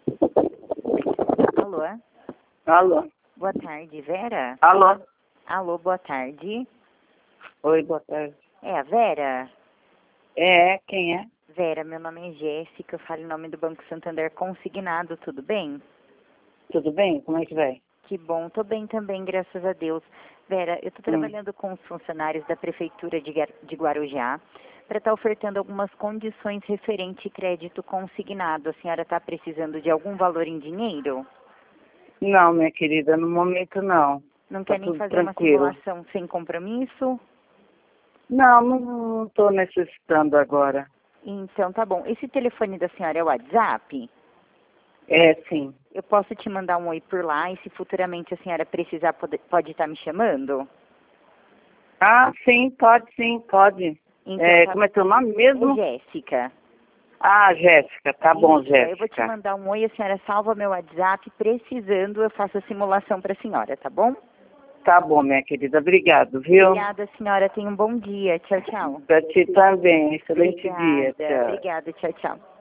Alô? Alô? Boa tarde, Vera? Alô? Alô, boa tarde. Oi, boa tarde. É a Vera? Quem é? Vera, meu nome é Jéssica, eu falo em nome do Banco Santander Consignado, tudo bem? Tudo bem? Como é que vai? Que bom, tô bem também, graças a Deus. Vera, eu tô trabalhando com os funcionários da Prefeitura de Guarujá para estar ofertando algumas condições referente crédito consignado. A senhora está precisando de algum valor em dinheiro? Não, minha querida, no momento não. Não Tá quer nem tudo fazer uma tranquilo. simulação sem compromisso? Não estou necessitando agora. Então tá bom. Esse telefone da senhora é o WhatsApp? Sim. Eu posso te mandar um oi por lá e se futuramente a senhora precisar pode estar me chamando? Ah, sim, pode. Então tá Como é teu nome bom. mesmo? É Jéssica. Ah, Jéssica, tá bom, Isso, eu vou te Jéssica. mandar um oi, a senhora salva meu WhatsApp, precisando eu faço a simulação para a senhora, tá bom? Tá bom, minha querida, obrigado, viu? Obrigada, senhora, tenha um bom dia. Tchau, tchau. Pra ti também, excelente dia, Obrigada, tchau. obrigada, tchau, tchau.